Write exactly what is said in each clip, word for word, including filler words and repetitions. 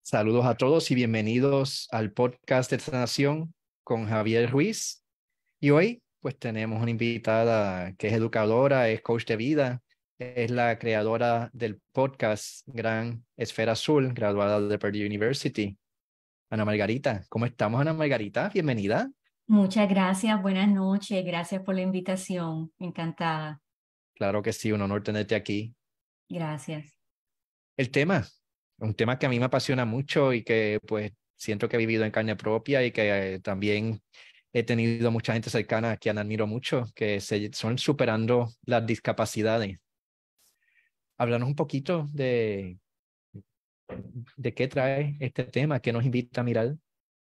Saludos a todos y bienvenidos al podcast de Sanación con Javier Ruiz. Y hoy pues tenemos una invitada que es educadora, es coach de vida, es la creadora del podcast Gran Esfera Azul, graduada de Purdue University. Ana Margarita, ¿cómo estamos, Ana Margarita? Bienvenida. Muchas gracias, buenas noches, gracias por la invitación, encantada. Claro que sí, un honor tenerte aquí. Gracias. El tema, un tema que a mí me apasiona mucho y que pues siento que he vivido en carne propia y que eh, también he tenido mucha gente cercana a quien admiro mucho, que se, son superando las discapacidades. Háblanos un poquito de, de qué trae este tema, qué nos invita a mirar.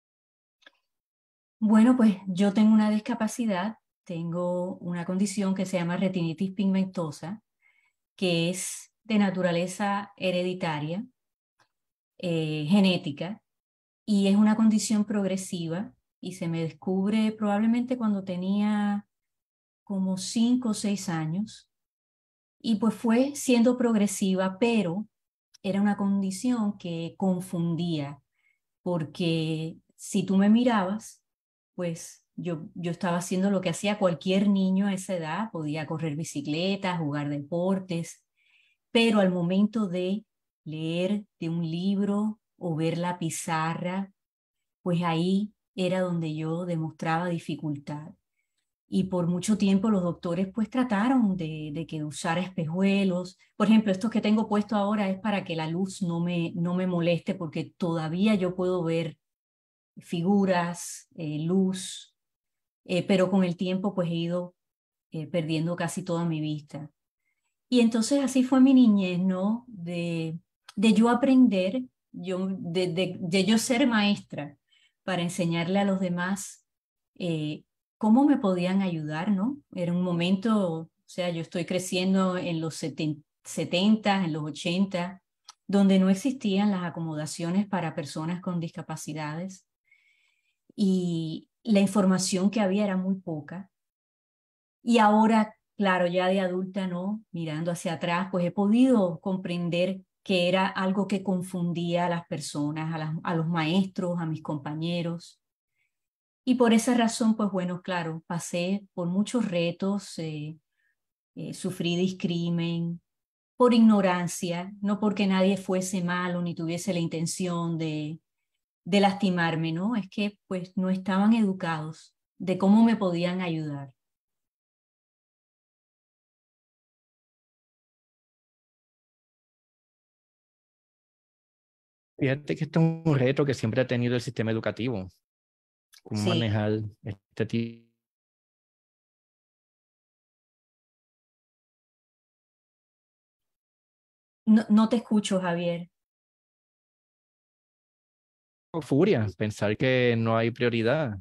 Bueno, pues yo tengo una discapacidad, tengo una condición que se llama retinitis pigmentosa, que es de naturaleza hereditaria, eh, genética, y es una condición progresiva y se me descubre probablemente cuando tenía como cinco o seis años. Y pues fue siendo progresiva, pero era una condición que confundía, porque si tú me mirabas, pues yo, yo estaba haciendo lo que hacía cualquier niño a esa edad, podía correr bicicleta, jugar deportes, pero al momento de leer de un libro o ver la pizarra, pues ahí era donde yo demostraba dificultad. Y por mucho tiempo los doctores pues trataron de, de que usara espejuelos. Por ejemplo, esto que tengo puesto ahora es para que la luz no me, no me moleste porque todavía yo puedo ver figuras, eh, luz, eh, pero con el tiempo pues he ido eh, perdiendo casi toda mi vista. Y entonces así fue mi niñez, ¿no? De, de yo aprender, yo, de, de, de yo ser maestra para enseñarle a los demás eh, cómo me podían ayudar, ¿no? Era un momento, o sea, yo estoy creciendo en los setenta, en los ochenta, donde no existían las acomodaciones para personas con discapacidades y la información que había era muy poca. Y ahora, claro, ya de adulta, ¿no? Mirando hacia atrás, pues he podido comprender que era algo que confundía a las personas, a, las- a los maestros, a mis compañeros. Y por esa razón, pues bueno, claro, pasé por muchos retos, eh, eh, sufrí discrimen por ignorancia, no porque nadie fuese malo ni tuviese la intención de, de lastimarme, ¿no? Es que pues no estaban educados de cómo me podían ayudar. Fíjate que esto es un reto que siempre ha tenido el sistema educativo, cómo Sí, manejar este tipo no, no te escucho, Javier. de furia, pensar que no hay prioridad,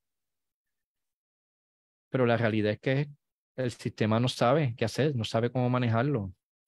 pero la realidad es que el sistema no sabe qué hacer, no sabe cómo manejarlo.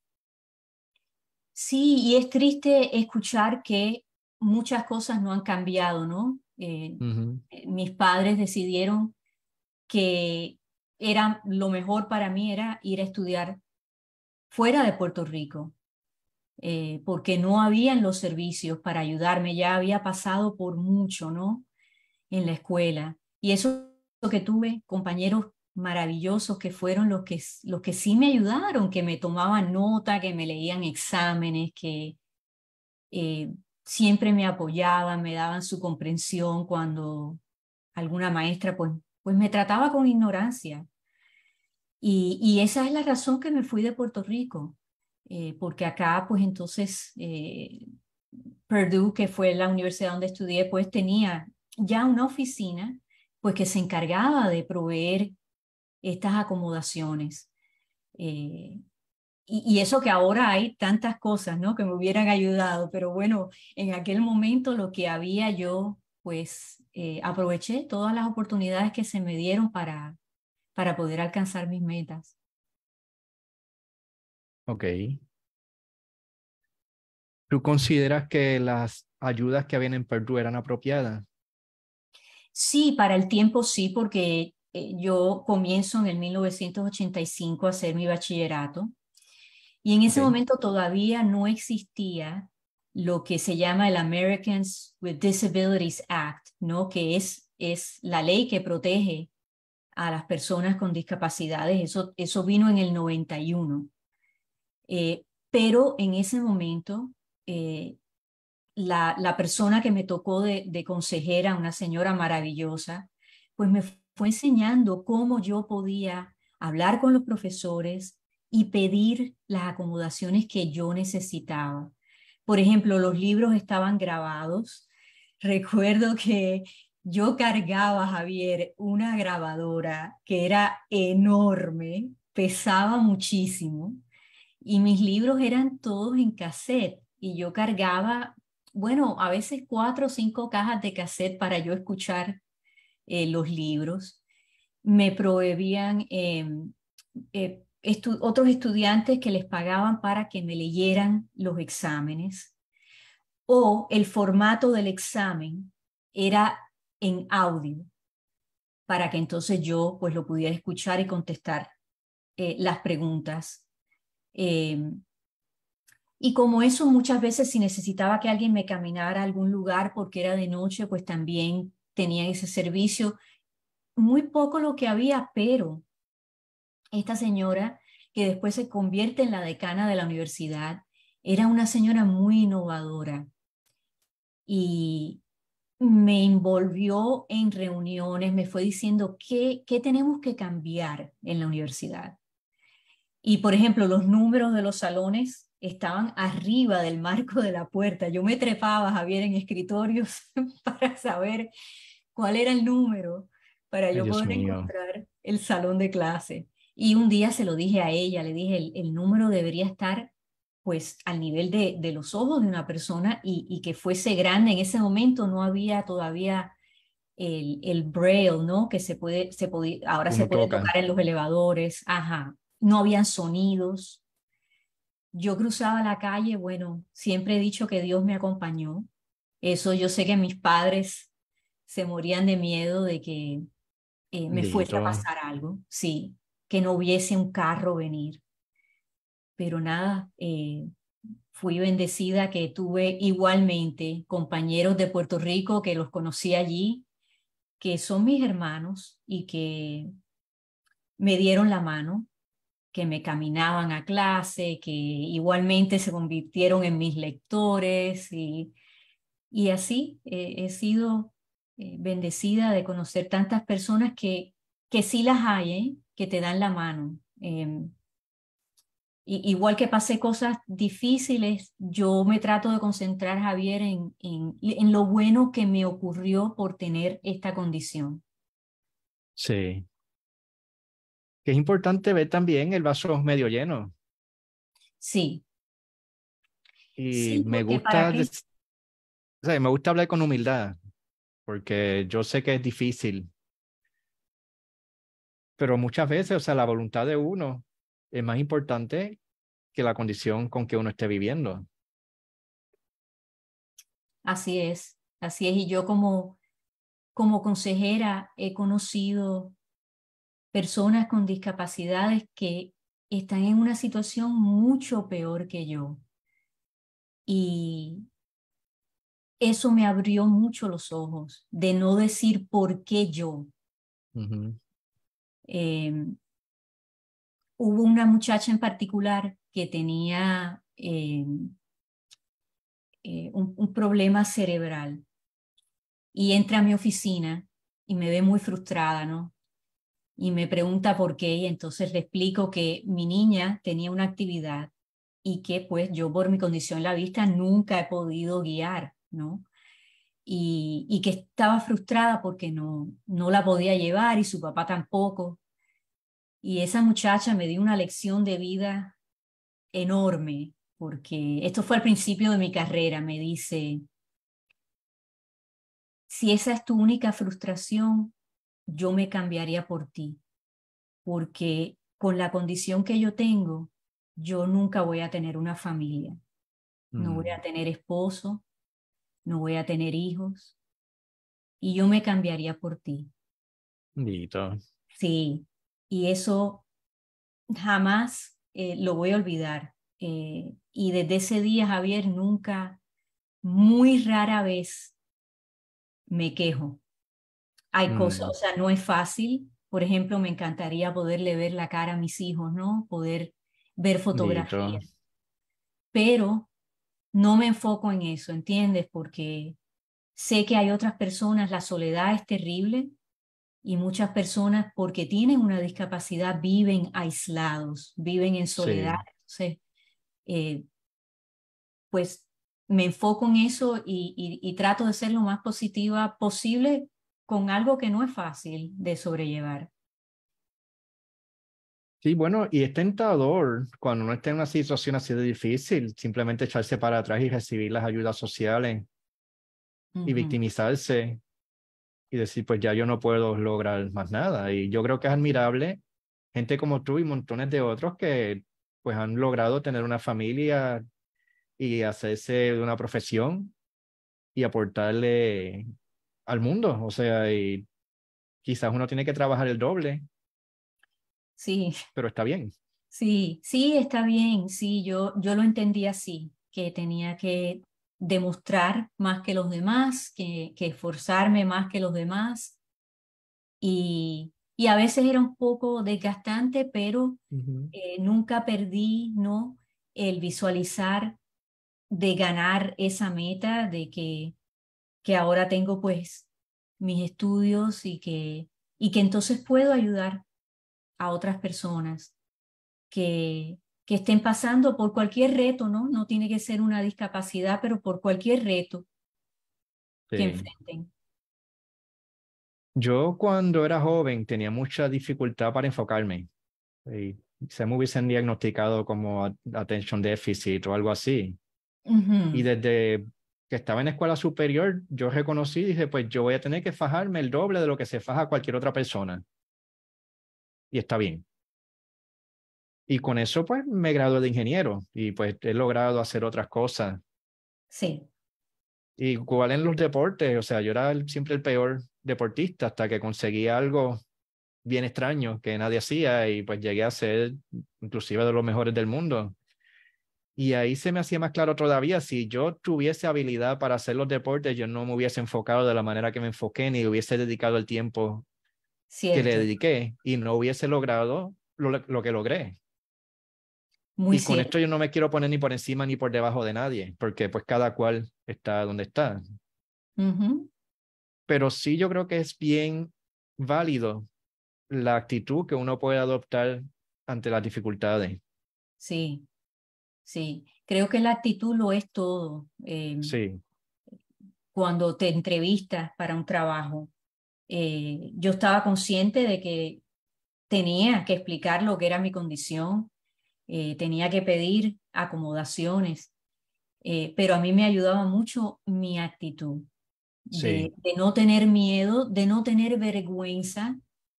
Sí, y es triste escuchar que muchas cosas no han cambiado, ¿no? Eh, Ujú. eh, mis padres decidieron que era lo mejor para mí era ir a estudiar fuera de Puerto Rico, eh, porque no habían los servicios para ayudarme, ya había pasado por mucho, ¿no? En la escuela. Y eso que tuve, compañeros maravillosos que fueron los que, los que sí me ayudaron, que me tomaban nota, que me leían exámenes, que eh, siempre me apoyaban, me daban su comprensión cuando alguna maestra pues, pues me trataba con ignorancia. Y, y esa es la razón que me fui de Puerto Rico, eh, porque acá pues entonces eh, Purdue, que fue la universidad donde estudié, pues tenía ya una oficina pues que se encargaba de proveer estas acomodaciones. Eh, y, y eso que ahora hay tantas cosas, ¿no? Que me hubieran ayudado, pero bueno, en aquel momento lo que había yo, pues eh, aproveché todas las oportunidades que se me dieron para, para poder alcanzar mis metas. Ok. ¿Tú consideras que las ayudas que habían en Purdue eran apropiadas? Sí, para el tiempo sí, porque eh, yo comienzo en el mil novecientos ochenta y cinco a hacer mi bachillerato y en ese Ok. momento todavía no existía lo que se llama el Americans with Disabilities Act, ¿no? Que es, es la ley que protege a las personas con discapacidades. Eso, eso vino en el noventa y uno. Eh, pero en ese momento, eh, la, la persona que me tocó de, de consejera, una señora maravillosa, pues me fue enseñando cómo yo podía hablar con los profesores y pedir las acomodaciones que yo necesitaba. Por ejemplo, los libros estaban grabados. Recuerdo que yo cargaba, Javier, una grabadora que era enorme, pesaba muchísimo, y mis libros eran todos en cassette, y yo cargaba, bueno, a veces cuatro o cinco cajas de cassette para yo escuchar eh, los libros. Me proveían eh, eh, estu otros estudiantes que les pagaban para que me leyeran los exámenes, o el formato del examen era en audio, para que entonces yo pues lo pudiera escuchar y contestar eh, las preguntas. Eh, y como eso, muchas veces si necesitaba que alguien me caminara a algún lugar porque era de noche, pues también tenía ese servicio. Muy poco lo que había, pero esta señora, que después se convierte en la decana de la universidad, era una señora muy innovadora y me envolvió en reuniones, me fue diciendo qué, qué tenemos que cambiar en la universidad. Y, por ejemplo, los números de los salones estaban arriba del marco de la puerta. Yo me trepaba, Javier, en escritorios para saber cuál era el número, para Ay, yo Dios poder mío. encontrar el salón de clase. Y un día se lo dije a ella, le dije, el, el número debería estar pues al nivel de, de los ojos de una persona, y, y que fuese grande. En ese momento no había todavía el, el braille, ¿no? Que se puede, se podía, ahora se Uno puede toca. tocar en los elevadores, ajá. No habían sonidos. Yo cruzaba la calle, bueno, siempre he dicho que Dios me acompañó. Eso yo sé que mis padres se morían de miedo de que eh, me fuese a Bendito. pasar algo, sí, que no hubiese un carro venir. Pero nada, eh, fui bendecida que tuve igualmente compañeros de Puerto Rico que los conocí allí, que son mis hermanos y que me dieron la mano, que me caminaban a clase, que igualmente se convirtieron en mis lectores, y, y así eh, he sido eh, bendecida de conocer tantas personas que, que sí las hay, ¿eh? Que te dan la mano. Eh, y, igual que pasé cosas difíciles, yo me trato de concentrar, Javier, en, en, en lo bueno que me ocurrió por tener esta condición. Sí. Que es importante ver también el vaso medio lleno. Sí, Y sí, me porque para gusta, qué. des- o sea, me gusta hablar con humildad, porque yo sé que es difícil, pero muchas veces, o sea, la voluntad de uno es más importante que la condición con que uno esté viviendo. Así es, así es. Y yo como, como consejera he conocido personas con discapacidades que están en una situación mucho peor que yo. Y eso me abrió mucho los ojos, de no decir por qué yo. Ujú. Eh, Hubo una muchacha en particular que tenía eh, eh, un, un problema cerebral, y entra a mi oficina y me ve muy frustrada, ¿no? Y me pregunta por qué, y entonces le explico que mi niña tenía una actividad y que pues yo por mi condición la vista nunca he podido guiar, ¿no? Y, y que estaba frustrada porque no, no la podía llevar y su papá tampoco. Y esa muchacha me dio una lección de vida enorme, porque esto fue al principio de mi carrera. Me dice, si esa es tu única frustración, yo me cambiaría por ti, porque con la condición que yo tengo, yo nunca voy a tener una familia, no voy a Mm. tener esposo, no voy a tener hijos, y yo me cambiaría por ti. Bendito. Sí, y eso jamás eh, lo voy a olvidar. Eh, y desde ese día, Javier, nunca, muy rara vez me quejo. Hay cosas, o Mm, sea, no es fácil. Por ejemplo, me encantaría poderle ver la cara a mis hijos, ¿no? Poder ver dito. fotografías, pero no me enfoco en eso, ¿entiendes? Porque sé que hay otras personas, la soledad es terrible y muchas personas, porque tienen una discapacidad, viven aislados, viven en soledad. Sí. Entonces, eh, pues me enfoco en eso y, y, y trato de ser lo más positiva posible con algo que no es fácil de sobrellevar. Sí, bueno, y es tentador cuando uno está en una situación así de difícil, simplemente echarse para atrás y recibir las ayudas sociales y Ujú. victimizarse y decir, pues ya yo no puedo lograr más nada. Y yo creo que es admirable gente como tú y montones de otros que pues han logrado tener una familia y hacerse de una profesión y aportarle al mundo. O sea, y quizás uno tiene que trabajar el doble, Sí, pero está bien. sí, sí, está bien. Sí, yo, yo lo entendí así, que tenía que demostrar más que los demás, que, que esforzarme más que los demás. Y, y a veces era un poco desgastante, pero Ujú. eh, nunca perdí, ¿no? El visualizar de ganar esa meta, de que, que ahora tengo pues mis estudios y que, y que entonces puedo ayudar a otras personas que, que estén pasando por cualquier reto, ¿no? No tiene que ser una discapacidad, pero por cualquier reto que Sí. enfrenten. Yo cuando era joven tenía mucha dificultad para enfocarme. Y se me hubiesen diagnosticado como a- attention deficit o algo así. Y Ujú. desde que estaba en escuela superior, yo reconocí y dije, pues yo voy a tener que fajarme el doble de lo que se faja cualquier otra persona. Y está bien. Y con eso, pues me gradué de ingeniero y pues he logrado hacer otras cosas. Sí, Igual en los deportes, o sea, yo era el- siempre el peor deportista hasta que conseguí algo bien extraño que nadie hacía y pues llegué a ser inclusive de los mejores del mundo. Y ahí se me hacía más claro todavía, si yo tuviese habilidad para hacer los deportes, yo no me hubiese enfocado de la manera que me enfoqué, ni hubiese dedicado el tiempo que le cierto, dediqué y no hubiese logrado lo, lo que logré. muy Y con cierto. esto yo no me quiero poner ni por encima ni por debajo de nadie, porque pues cada cual está donde está. Ujú. Pero sí yo creo que es bien válido la actitud que uno puede adoptar ante las dificultades. Sí, sí. Creo que la actitud lo es todo. Eh, Sí, cuando te entrevistas para un trabajo, eh, yo estaba consciente de que tenía que explicar lo que era mi condición, eh, tenía que pedir acomodaciones, eh, pero a mí me ayudaba mucho mi actitud de, sí, de no tener miedo, de no tener vergüenza,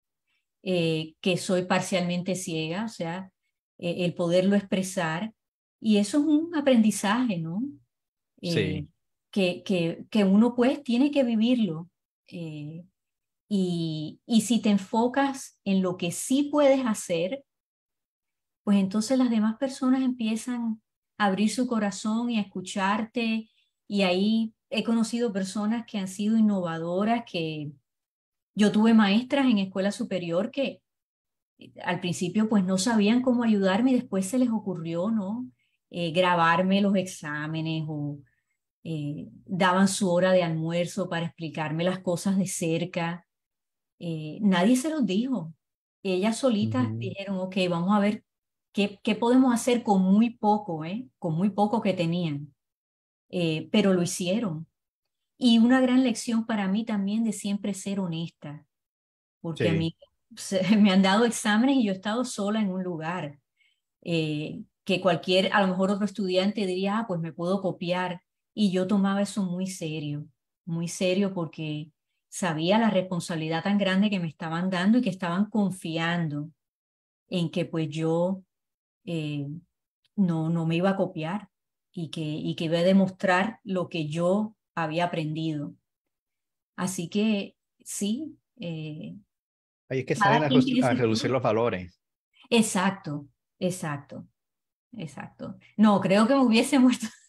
eh, que soy parcialmente ciega, o sea, eh, el poderlo expresar. Y eso es un aprendizaje, ¿no? Eh, sí, que, que, que uno pues tiene que vivirlo. eh, y, y si te enfocas en lo que sí puedes hacer, pues entonces las demás personas empiezan a abrir su corazón y a escucharte. Y ahí he conocido personas que han sido innovadoras, que yo tuve maestras en escuela superior que eh, al principio pues no sabían cómo ayudarme y después se les ocurrió, ¿no? Eh, grabarme los exámenes o eh, daban su hora de almuerzo para explicarme las cosas de cerca. Eh, nadie se los dijo. Ellas solitas ujú, dijeron, ok, vamos a ver qué, qué podemos hacer con muy poco, ¿eh? Con muy poco que tenían. Eh, pero lo hicieron. Y una gran lección para mí también de siempre ser honesta, porque a sí. mí se- me han dado exámenes y yo he estado sola en un lugar, eh, que cualquier, a lo mejor otro estudiante diría, ah, pues me puedo copiar. Y yo tomaba eso muy serio, muy serio porque sabía la responsabilidad tan grande que me estaban dando y que estaban confiando en que pues yo eh, no, no me iba a copiar y que, y que iba a demostrar lo que yo había aprendido. Así que sí, eh, Ahí es que cada salen a, quien redu- tiene a su reducir historia. los valores. Exacto, exacto. Exacto. No, creo que me hubiese muerto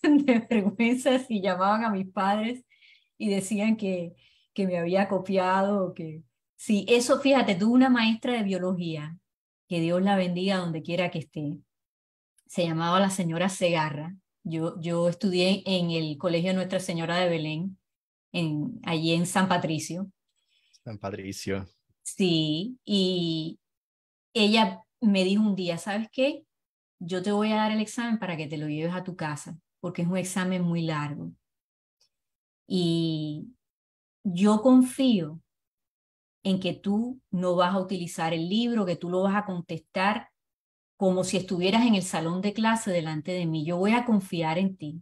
de vergüenza si llamaban a mis padres y decían que, que me había copiado. Que... Sí, eso, fíjate, tuve una maestra de biología, que Dios la bendiga donde quiera que esté. Se llamaba la señora Segarra. Yo, yo estudié en el Colegio Nuestra Señora de Belén, en, allí en San Patricio. San Patricio. Sí, y ella me dijo un día, ¿sabes qué? Yo te voy a dar el examen para que te lo lleves a tu casa, porque es un examen muy largo. Y yo confío en que tú no vas a utilizar el libro, que tú lo vas a contestar como si estuvieras en el salón de clase delante de mí. Yo voy a confiar en ti.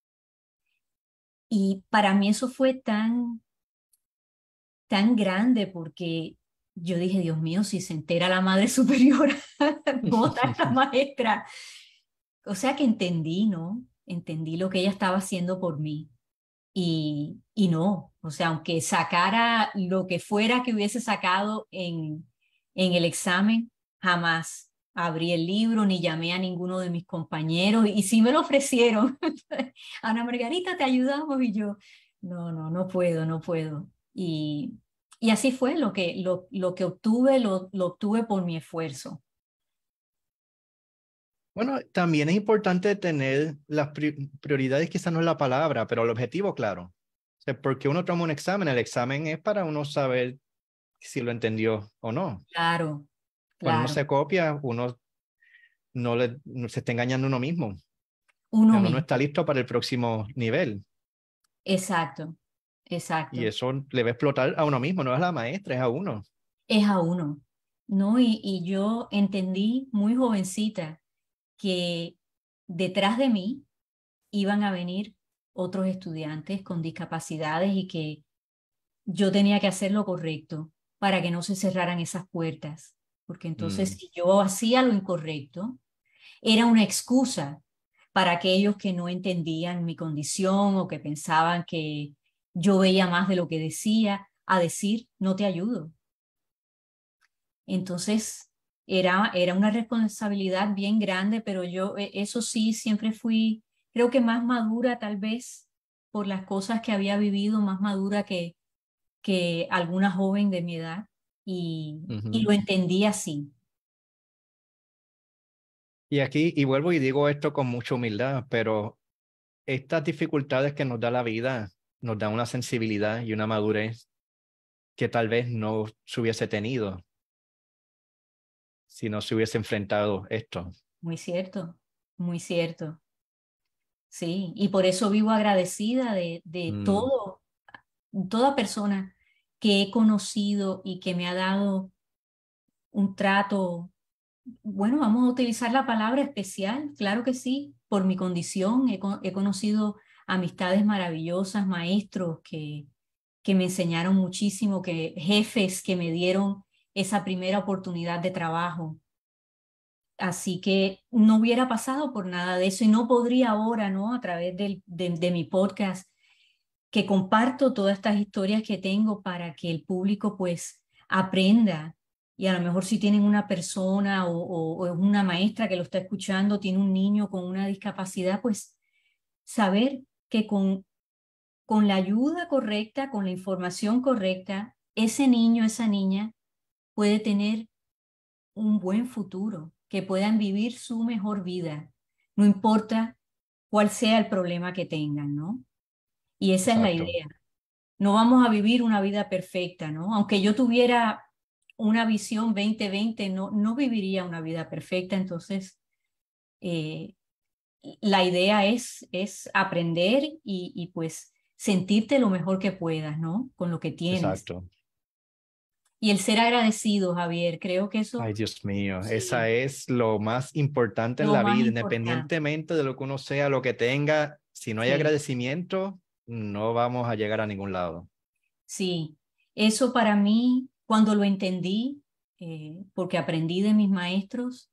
Y para mí eso fue tan, tan grande porque yo dije, Dios mío, si se entera la madre superiora, bota a esta maestra. O sea que entendí, ¿no? Entendí lo que ella estaba haciendo por mí. Y, y no, o sea, aunque sacara lo que fuera que hubiese sacado en, en el examen, jamás abrí el libro ni llamé a ninguno de mis compañeros. Y sí me lo ofrecieron. Ana Margarita, te ayudamos. Y yo, no, no, no puedo, no puedo. Y, y así fue lo que, lo, lo que obtuve, lo, lo obtuve por mi esfuerzo. Bueno, también es importante tener las pri- prioridades, quizás no es la palabra, pero el objetivo, claro. O sea, porque uno toma un examen, el examen es para uno saber si lo entendió o no. Claro, Cuando uno claro. se copia, uno no, le, no se está engañando a uno mismo. Uno Uno no mismo. está listo para el próximo nivel. Exacto, Y exacto. eso le va a explotar a uno mismo, no es a la maestra, es a uno. Es a uno, ¿no? Y, y yo entendí muy jovencita que detrás de mí iban a venir otros estudiantes con discapacidades y que yo tenía que hacer lo correcto para que no se cerraran esas puertas, porque entonces Mm. si yo hacía lo incorrecto, era una excusa para aquellos que no entendían mi condición o que pensaban que yo veía más de lo que decía, a decir, no te ayudo. Entonces, era, era una responsabilidad bien grande, pero yo, eh, eso sí, siempre fui, creo que más madura tal vez por las cosas que había vivido, más madura que, que alguna joven de mi edad y, y Ujú. lo entendí así. Y aquí, y vuelvo y digo esto con mucha humildad, pero estas dificultades que nos da la vida nos dan una sensibilidad y una madurez que tal vez no se hubiese tenido si no se hubiese enfrentado esto. Muy cierto, muy cierto. Sí, y por eso vivo agradecida de, de Mm. todo, toda persona que he conocido y que me ha dado un trato. Bueno, vamos a utilizar la palabra especial, claro que sí, por mi condición. He, co- he conocido amistades maravillosas, maestros que, que me enseñaron muchísimo, que, jefes que me dieron esa primera oportunidad de trabajo. Así que no hubiera pasado por nada de eso y no podría ahora, ¿no? A través del- de, de mi podcast, que comparto todas estas historias que tengo para que el público pues aprenda. Y a lo mejor si tienen una persona o, o, o es una maestra que lo está escuchando, tiene un niño con una discapacidad, pues saber que con, con la ayuda correcta, con la información correcta, ese niño, esa niña puede tener un buen futuro, que puedan vivir su mejor vida, no importa cuál sea el problema que tengan, ¿no? Y esa es la Exacto, idea. No vamos a vivir una vida perfecta, ¿no? Aunque yo tuviera una visión veinte veinte, no, no viviría una vida perfecta. Entonces, eh, la idea es, es aprender y, y pues sentirte lo mejor que puedas, ¿no? Con lo que tienes. exacto. Y el ser agradecido, Javier, creo que eso Ay, Dios mío, esa sí, es lo más importante en lo la más vida, importante. independientemente de lo que uno sea, lo que tenga, si no hay Sí, agradecimiento, no vamos a llegar a ningún lado. sí. Eso para mí, cuando lo entendí, eh, porque aprendí de mis maestros,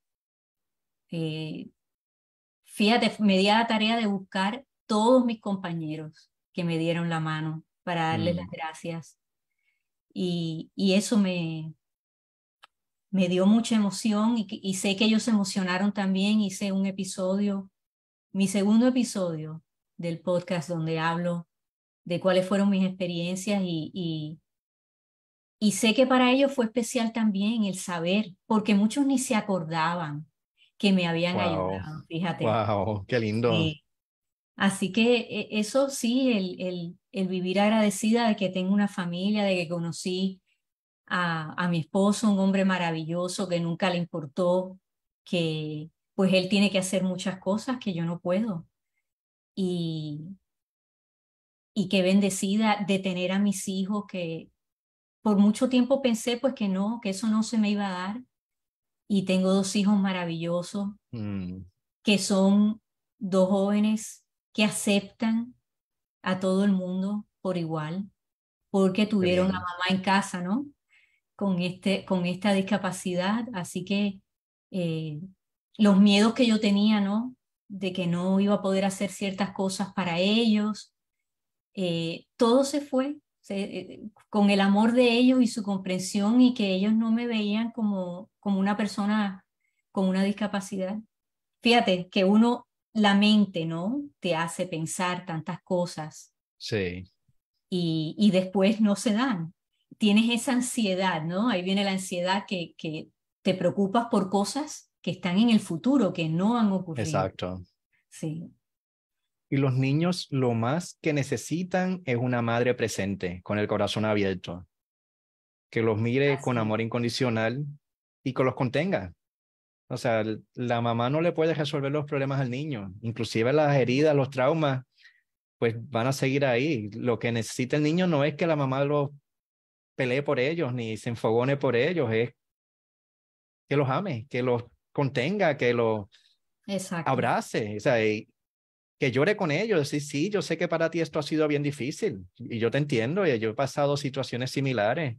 eh, fíjate, me di a la tarea de buscar todos mis compañeros que me dieron la mano para darles las Mm. gracias. Y, y eso me, me dio mucha emoción y, que- y sé que ellos se emocionaron también. Hice un episodio, mi segundo episodio. del podcast donde hablo de cuáles fueron mis experiencias y, y, y sé que para ellos fue especial también el saber, porque muchos ni se acordaban que me habían Wow, ayudado, fíjate. wow, qué lindo. Sí. Así que eh, eso sí, el, el, el vivir agradecida de que tengo una familia, de que conocí a, a mi esposo, un hombre maravilloso que nunca le importó que pues él tiene que hacer muchas cosas que yo no puedo. Y, y qué bendecida de tener a mis hijos que por mucho tiempo pensé pues que no, que eso no se me iba a dar. Y tengo dos hijos maravillosos Mm, que son dos jóvenes que aceptan a todo el mundo por igual, porque qué tuvieron a bien. mamá en casa, ¿no? Con este, con esta discapacidad. Así que eh, los miedos que yo tenía, ¿no? De que no iba a poder hacer ciertas cosas para ellos, eh, todo se fue se- eh, con el amor de ellos y su comprensión y que ellos no me veían como, como una persona con una discapacidad. Fíjate que uno, la mente, ¿no? Te hace pensar tantas cosas Sí, y, y después no se dan. Tienes esa ansiedad, ¿no? Ahí viene la ansiedad que, que te preocupas por cosas que están en el futuro, que no han ocurrido. exacto. Sí, Y los niños lo más que necesitan es una madre presente, con el corazón abierto, que los mire con así amor incondicional y que los contenga. O sea, la mamá no le puede resolver los problemas al niño, inclusive las heridas, los traumas, pues van a seguir ahí. Lo que necesita el niño no es que la mamá los pelee por ellos ni se enfogone por ellos, es que los ame, que los contenga, que los es. Exacto, abrace, o sea, y que llore con ellos, decir, sí, yo sé que para ti esto ha sido bien difícil y yo te entiendo, y yo he pasado situaciones similares,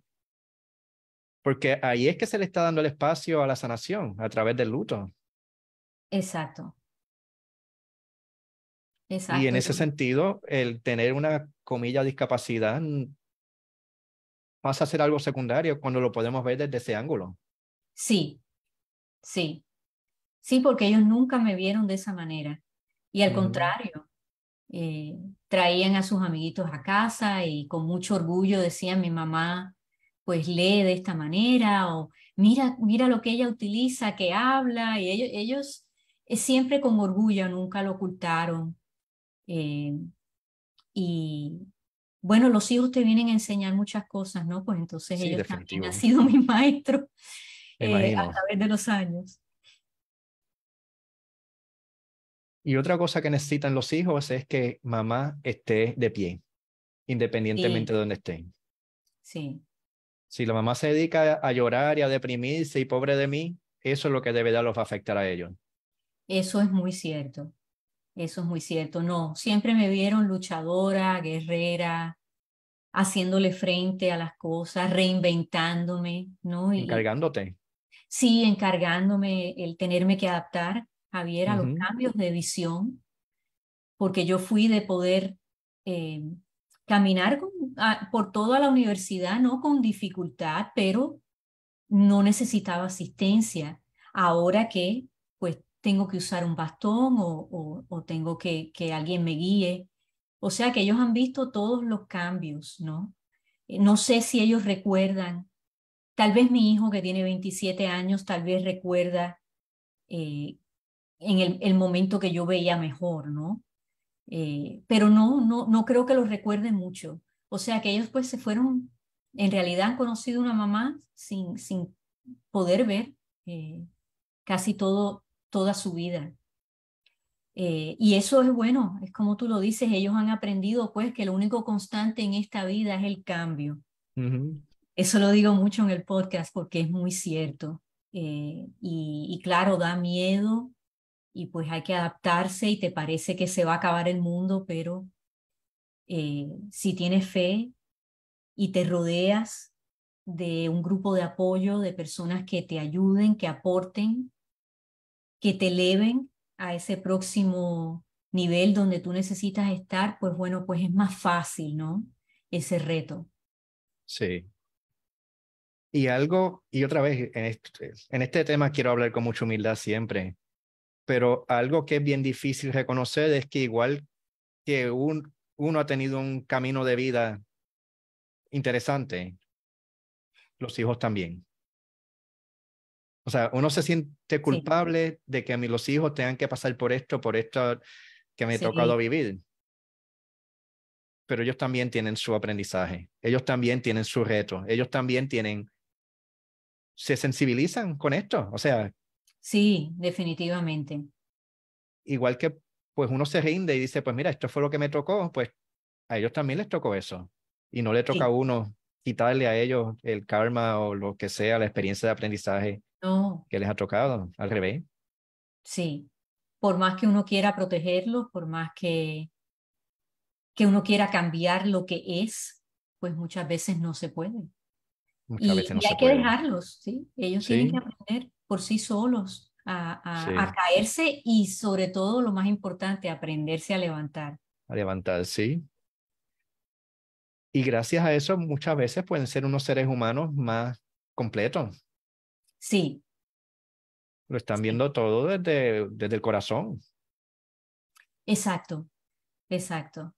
porque ahí es que se le está dando el espacio a la sanación a través del luto. exacto, Y en exacto. ese sentido, el tener una comilla discapacidad mm, pasa a ser algo secundario cuando lo podemos ver desde ese ángulo. Sí, sí, sí, porque ellos nunca me vieron de esa manera. Y al Ujú. contrario, eh, traían a sus amiguitos a casa y con mucho orgullo decían, mi mamá pues lee de esta manera o mira, mira lo que ella utiliza, que habla, y ellos, ellos eh, siempre con orgullo, nunca lo ocultaron. Eh, y bueno, los hijos te vienen a enseñar muchas cosas, ¿no? Pues entonces Sí, ellos también han definitivo. sido mis maestros Me eh, a imagino. través de los años. Y otra cosa que necesitan los hijos es que mamá esté de pie, independientemente Sí, de donde estén. sí, Si la mamá se dedica a llorar y a deprimirse y pobre de mí, eso es lo que de verdad los va a afectar a ellos. eso es muy cierto. Eso es muy cierto. No, siempre me vieron luchadora, guerrera, haciéndole frente a las cosas, reinventándome, ¿no? Y Encargándote. sí, encargándome el tenerme que adaptar, Javier, a los Ujú. cambios de visión, porque yo fui de poder eh, caminar con- a- por toda la universidad, no con dificultad, pero no necesitaba asistencia. Ahora que pues tengo que usar un bastón o, o- o tengo que que alguien me guíe. O sea que ellos han visto todos los cambios, ¿no? Eh, No sé si ellos recuerdan, tal vez mi hijo que tiene veintisiete años, tal vez recuerda eh, en el, el momento que yo veía mejor, ¿no? Eh, pero no, no, no creo que los recuerden mucho. O sea que ellos pues se fueron, en realidad han conocido una mamá sin, sin poder ver eh, casi todo, toda su vida. Eh, y eso es bueno, es como tú lo dices, ellos han aprendido pues que lo único constante en esta vida es el cambio. Ujú. Eso lo digo mucho en el podcast porque es muy cierto. Eh, y, y claro, da miedo y pues hay que adaptarse y te parece que se va a acabar el mundo, pero eh, si tienes fe y te rodeas de un grupo de apoyo, de personas que te ayuden, que aporten, que te eleven a ese próximo nivel donde tú necesitas estar, pues bueno, pues es más fácil, ¿no? Ese reto. Sí. Y algo, y otra vez, en este, en este tema quiero hablar con mucha humildad siempre, pero algo que es bien difícil reconocer es que igual que un, uno ha tenido un camino de vida interesante, los hijos también. O sea, uno se siente Sí, culpable de que a mí los hijos tengan que pasar por esto, por esto que me he tocado sí, vivir. Pero ellos también tienen su aprendizaje. Ellos también tienen su reto. Ellos también tienen, se sensibilizan con esto. O sea, sí, definitivamente. igual que pues uno se rinde y dice, pues mira, esto fue lo que me tocó, pues a ellos también les tocó eso. Y no le toca a Sí, uno quitarle a ellos el karma o lo que sea, la experiencia de aprendizaje no, que les ha tocado. Al revés. sí. Por más que uno quiera protegerlos, por más que, que uno quiera cambiar lo que es, pues muchas veces no se puede. Muchas Y, veces no y hay se que puede. dejarlos, ¿sí? Ellos tienen que Sí, aprender por sí solos a, a, a sí. caerse y sobre todo, lo más importante, aprenderse a levantar. A levantar, sí. Y gracias a eso muchas veces pueden ser unos seres humanos más completos. Sí, Lo están sí, viendo todo desde, desde el corazón. exacto, exacto.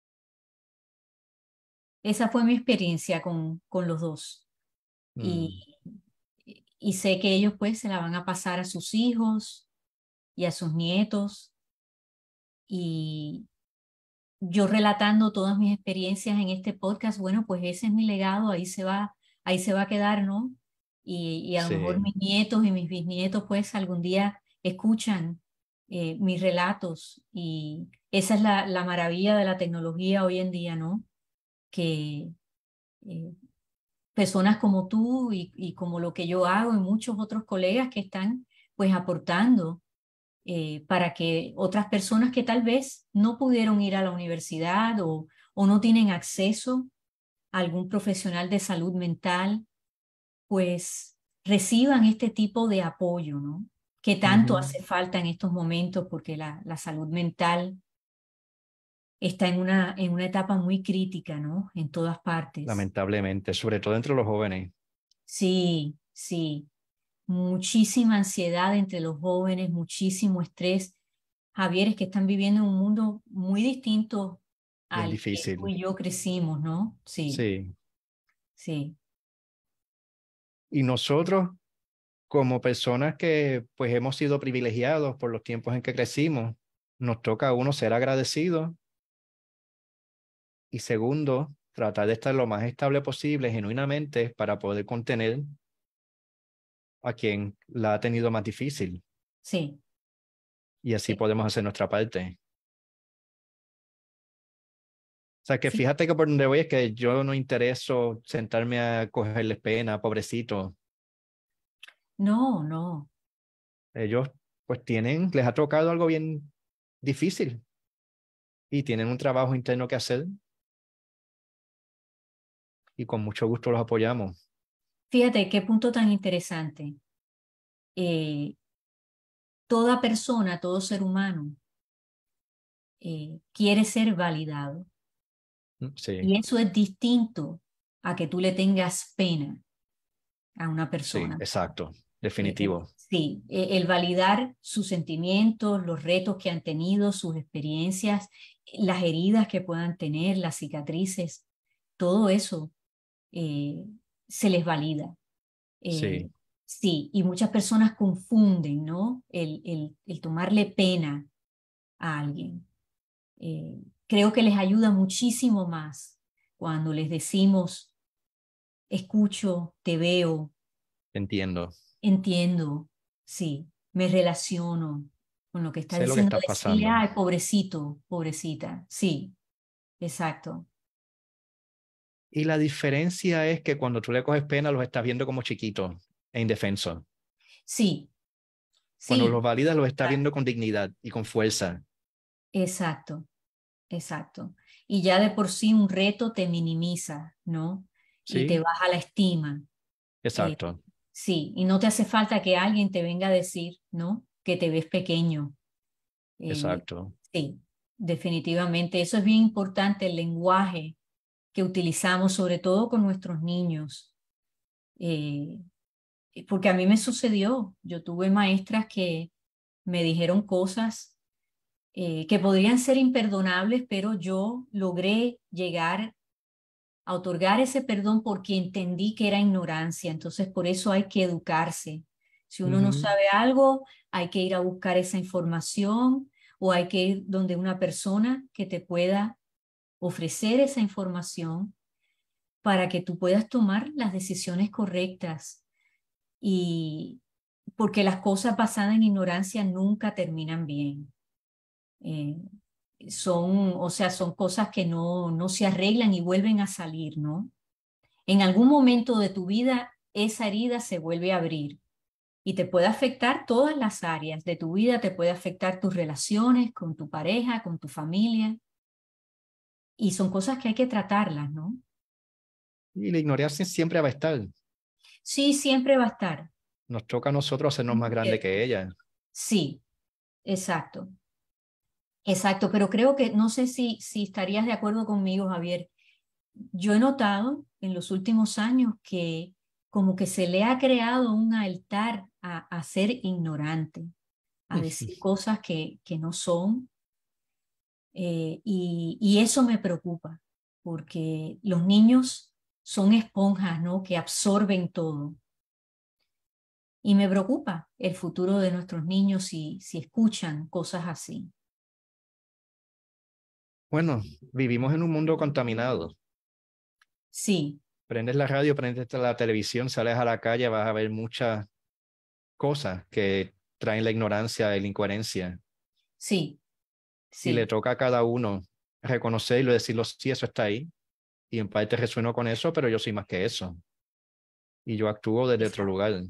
Esa fue mi experiencia con, con los dos. Mm, Y, y sé que ellos pues se la van a pasar a sus hijos y a sus nietos. Y yo relatando todas mis experiencias en este podcast, bueno, pues ese es mi legado, ahí se va, ahí se va a quedar, ¿no? Y, y a lo mejor sí. mis nietos y mis bisnietos pues algún día escuchan eh, mis relatos y esa es la, la maravilla de la tecnología hoy en día, ¿no? Que eh, personas como tú y, y como lo que yo hago y muchos otros colegas que están pues aportando eh, para que otras personas que tal vez no pudieron ir a la universidad o, o no tienen acceso a algún profesional de salud mental, pues reciban este tipo de apoyo, ¿no? Que tanto Ujú. hace falta en estos momentos porque la, la salud mental está en una, en una etapa muy crítica, ¿no? En todas partes. Lamentablemente, sobre todo entre los jóvenes. Sí, sí. Muchísima ansiedad entre los jóvenes, muchísimo estrés. Javier, es que están viviendo en un mundo muy distinto Bien al que tú difícil. y yo crecimos, ¿no? Sí, Sí. sí, Y nosotros, como personas que pues hemos sido privilegiados por los tiempos en que crecimos, nos toca a uno ser agradecidos y segundo, tratar de estar lo más estable posible, genuinamente, para poder contener a quien la ha tenido más difícil sí, y así sí, podemos hacer nuestra parte. O sea, que sí. fíjate que por donde voy es que yo no intereso sentarme a cogerles pena, pobrecito. No, no. Ellos pues tienen, les ha tocado algo bien difícil y tienen un trabajo interno que hacer y con mucho gusto los apoyamos. Fíjate qué punto tan interesante. Eh, Toda persona, todo ser humano eh, quiere ser validado Mm, sí, y eso es distinto a que tú le tengas pena a una sí, persona. exacto, Eh, eh, definitivo. sí, eh, el validar sus sentimientos, los retos que han tenido, sus experiencias, las heridas que puedan tener, las cicatrices, todo eso eh, se les valida. Eh, Sí, sí, y muchas personas confunden, ¿no? El, el, el tomarle pena a alguien. Eh, Creo que les ayuda muchísimo más cuando les decimos, escucho, te veo, entiendo. entiendo, sí, me relaciono con lo que está Sé lo que diciendo, estás decirle, pasando. ay, pobrecito, pobrecita, sí, exacto, Y la diferencia es que cuando tú le coges pena, los estás viendo como chiquitos e indefensos. sí, Cuando sí, los validas, los estás exacto, viendo con dignidad y con fuerza. exacto, exacto. Y ya de por sí un reto te minimiza, ¿no? Y te Sí, baja la estima. eh, exacto, sí, y no te hace falta que alguien te venga a decir, ¿no? Que te ves pequeño. Eh, exacto. sí, definitivamente. Eso es bien importante, el lenguaje que utilizamos, sobre todo con nuestros niños. Eh, Porque a mí me sucedió, yo tuve maestras que me dijeron cosas eh, que podrían ser imperdonables, pero yo logré llegar a otorgar ese perdón porque entendí que era ignorancia. Entonces, por eso hay que educarse. Si uno no Ujú. sabe algo, hay que ir a buscar esa información o hay que ir donde una persona que te pueda ofrecer esa información para que tú puedas tomar las decisiones correctas. Y porque las cosas basadas en ignorancia nunca terminan bien. Eh, son, o sea, son cosas que no, no se arreglan y vuelven a salir, ¿no? En algún momento de tu vida esa herida se vuelve a abrir y te puede afectar todas las áreas de tu vida, te puede afectar tus relaciones con tu pareja, con tu familia, y son cosas que hay que tratarlas, ¿no? Y la ignorancia siempre va a estar. Sí, siempre va a estar. Nos toca a nosotros hacernos Muy más grandes que cierto. ella. Sí, exacto, exacto, pero creo que no sé si, si estarías de acuerdo conmigo, Javier. Yo he notado en los últimos años que como que se le ha creado un altar a, a ser ignorante, a decir cosas que, que no son, eh, y, y eso me preocupa, porque los niños son esponjas, ¿no? Que absorben todo. Y me preocupa el futuro de nuestros niños si, si escuchan cosas así. Bueno, vivimos en un mundo contaminado. Sí, Prendes la radio, prendes la televisión, sales a la calle, vas a ver muchas cosas que traen la ignorancia y la incoherencia. sí, Y le sí. toca a cada uno reconocerlo y decirlo, sí, eso está ahí. Y en parte resueno con eso, pero yo soy más que eso. Y yo actúo desde otro Exacto. lugar.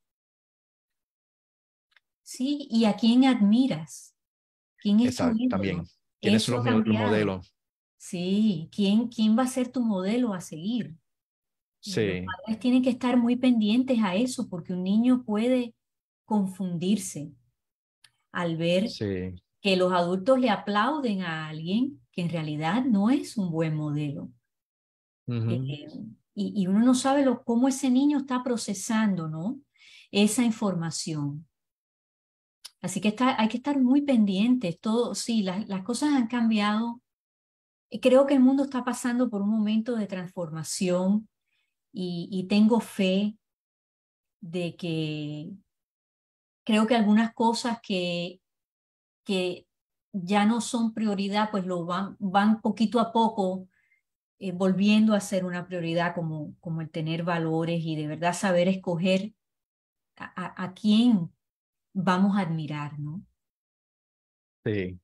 Sí, ¿y a quién admiras? ¿Quién es tu Exacto, también. ídolo? ¿Quiénes son Eso los, ha mi- los cambiado. modelos? Sí, ¿quién, quién va a ser tu modelo a seguir? Eh, los Sí, padres tienen que estar muy pendientes a eso porque un niño puede confundirse al ver sí. que los adultos le aplauden a alguien que en realidad no es un buen modelo. Ujú. Eh, y, y uno no sabe lo, cómo ese niño está procesando, ¿no? Esa información. Así que está, hay que estar muy pendientes. Todo, sí, las, las cosas han cambiado. Creo que el mundo está pasando por un momento de transformación y, y tengo fe de que creo que algunas cosas que, que ya no son prioridad, pues lo van, van poquito a poco eh, volviendo a ser una prioridad como, como el tener valores y de verdad saber escoger a, a, a quién vamos a admirar, ¿no? Sí.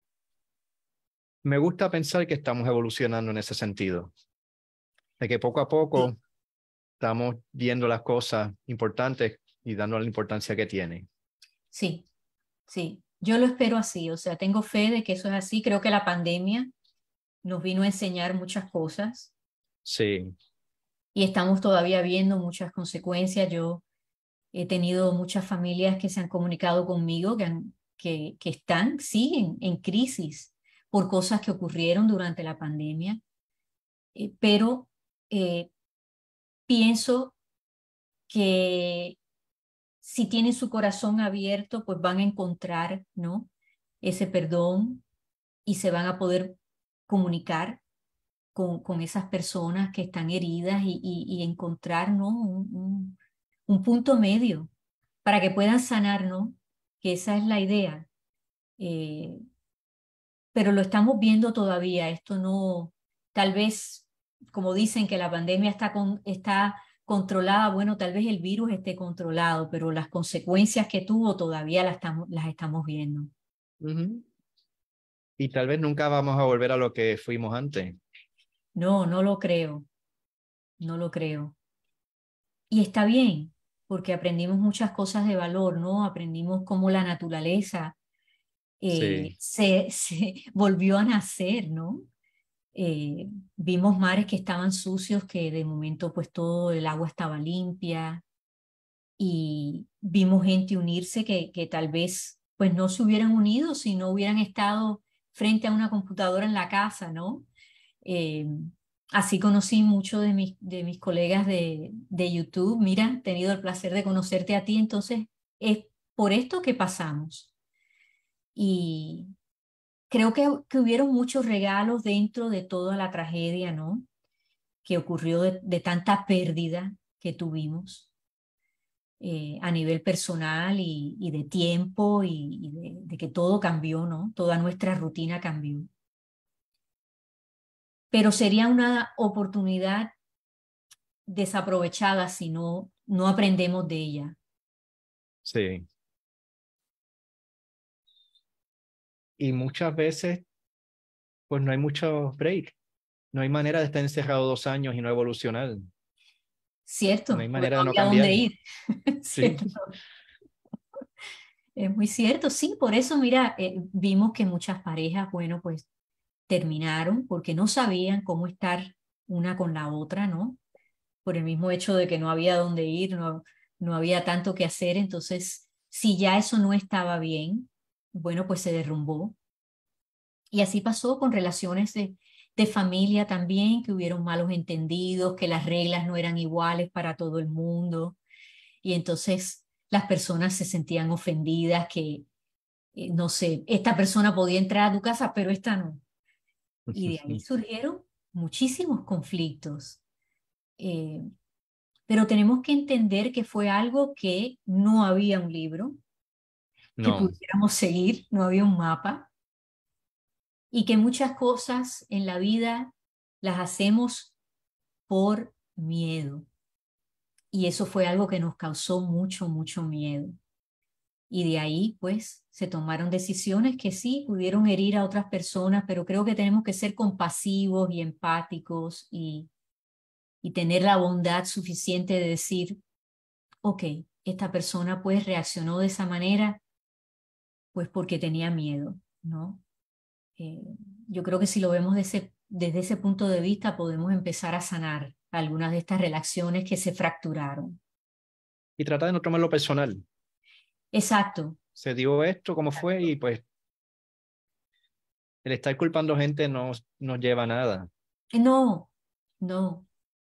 Me gusta pensar que estamos evolucionando en ese sentido, de que poco a Sí, poco estamos viendo las cosas importantes y dando la importancia que tienen. sí, sí. Yo lo espero así, o sea, tengo fe de que eso es así. Creo que la pandemia nos vino a enseñar muchas cosas Sí, y estamos todavía viendo muchas consecuencias. Yo he tenido muchas familias que se han comunicado conmigo que, han- que, que están, siguen en crisis por cosas que ocurrieron durante la pandemia. Eh, pero eh, pienso que si tienen su corazón abierto, pues van a encontrar, ¿no? Ese perdón y se van a poder comunicar con, con esas personas que están heridas y, y- y encontrar, ¿no? Un, un- un punto medio para que puedan sanar, ¿no? Que esa es la idea. Eh, pero lo estamos viendo todavía. Esto no, tal vez, como dicen que la pandemia está, con, está controlada, bueno, tal vez el virus esté controlado, pero las consecuencias que tuvo todavía las estamos, las estamos viendo. ujú. Y tal vez nunca vamos a volver a lo que fuimos antes. No, no lo creo, no lo creo. Y está bien, porque aprendimos muchas cosas de valor, ¿no? Aprendimos cómo la naturaleza eh, Sí, se, se volvió a nacer, ¿no? Eh, vimos mares que estaban sucios, que de momento pues todo el agua estaba limpia y vimos gente unirse que, que tal vez pues no se hubieran unido si no hubieran estado frente a una computadora en la casa, ¿no? Eh, Así conocí muchos de mis, de mis colegas de, de YouTube. Mira, he tenido el placer de conocerte a ti, entonces es por esto que pasamos. Y, creo que, que hubieron muchos regalos dentro de toda la tragedia, ¿no? Que ocurrió de, de tanta pérdida que tuvimos eh, a nivel personal y, y de tiempo y, y de, de que todo cambió, ¿no? Toda nuestra rutina cambió. Pero sería una oportunidad desaprovechada si no, no aprendemos de ella. Sí. Y muchas veces, pues no hay mucho break. No hay manera de estar encerrado dos años y no evolucionar. No hay Cierto, porque manera no de no había dónde cambiar. ir. Sí. Cierto. Es muy cierto, sí, por eso, mira, eh, vimos que muchas parejas, bueno, pues terminaron porque no sabían cómo estar una con la otra, ¿no? Por el mismo hecho de que no había dónde ir, no, no había tanto que hacer, entonces, si ya eso no estaba bien, bueno, pues se derrumbó. Y así pasó con relaciones de, de familia también, que hubieron malos entendidos, que las reglas no eran iguales para todo el mundo, y entonces las personas se sentían ofendidas, que, eh, no sé, esta persona podía entrar a tu casa, pero esta no. Y de ahí surgieron muchísimos conflictos. Eh, pero tenemos que entender que fue algo que no había un libro que No. pudiéramos seguir, no había un mapa, y que muchas cosas en la vida las hacemos por miedo. Y eso fue algo que nos causó mucho, mucho miedo. Y de ahí, pues, se tomaron decisiones que sí pudieron herir a otras personas, pero creo que tenemos que ser compasivos y empáticos y, y tener la bondad suficiente de decir, ok, esta persona pues reaccionó de esa manera, pues porque tenía miedo, ¿no? Eh, yo creo que si lo vemos de ese- desde ese punto de vista, podemos empezar a sanar algunas de estas relaciones que se fracturaron. Y trata de no tomarlo personal. Exacto. Se dio esto, cómo fue, y pues el estar culpando gente no nos lleva a nada. No, no.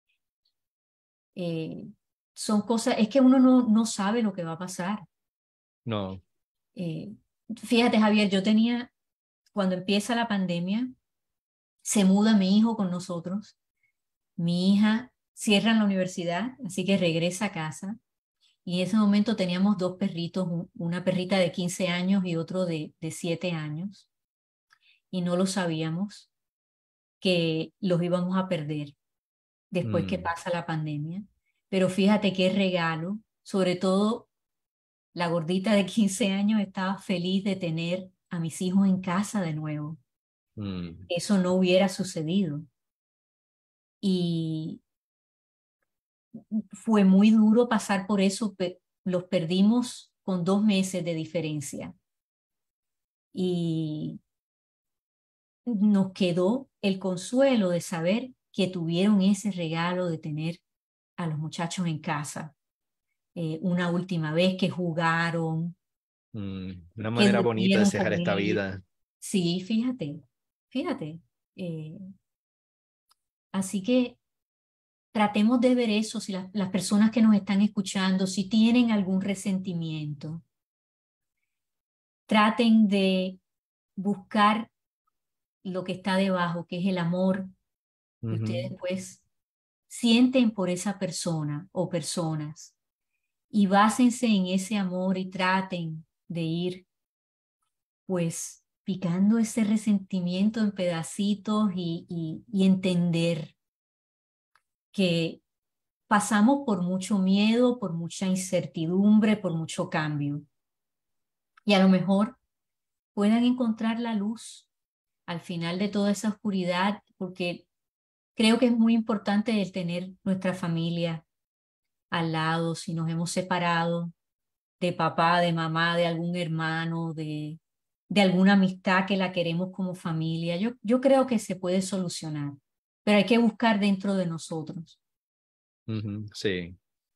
Eh, son cosas, es que uno no, no sabe lo que va a pasar. No. Eh, fíjate, Javier, yo tenía, cuando empieza la pandemia, se muda mi hijo con nosotros. Mi hija cierra en la universidad, así que regresa a casa. Y en ese momento teníamos dos perritos, un- una perrita de quince años y otro de, de siete años. Y no lo sabíamos que los íbamos a perder después que Mm, pasa la pandemia. Pero fíjate qué regalo, sobre todo la gordita de quince años estaba feliz de tener a mis hijos en casa de nuevo. mm, Eso no hubiera sucedido. Y fue muy duro pasar por eso. pe- Los perdimos con dos meses de diferencia. Y nos quedó el consuelo de saber que tuvieron ese regalo de tener a los muchachos en casa. Eh, una última vez que jugaron, mm. Una que manera bonita de durmieron cerrar con esta ellos. vida. Sí, fíjate, fíjate. Eh, así que tratemos de ver eso, si la- las personas que nos están escuchando, si tienen algún resentimiento, traten de buscar lo que está debajo, que es el amor que Ujú, ustedes pues sienten por esa persona o personas, y básense en ese amor y traten de ir pues picando ese resentimiento en pedacitos y, y, y entender que pasamos por mucho miedo, por mucha incertidumbre, por mucho cambio. Y a lo mejor puedan encontrar la luz al final de toda esa oscuridad, porque creo que es muy importante el tener nuestra familia al lado, si nos hemos separado de papá, de mamá, de algún hermano, de, de alguna amistad que la queremos como familia. Yo, yo creo que se puede solucionar, pero hay que buscar dentro de nosotros. ujú, sí.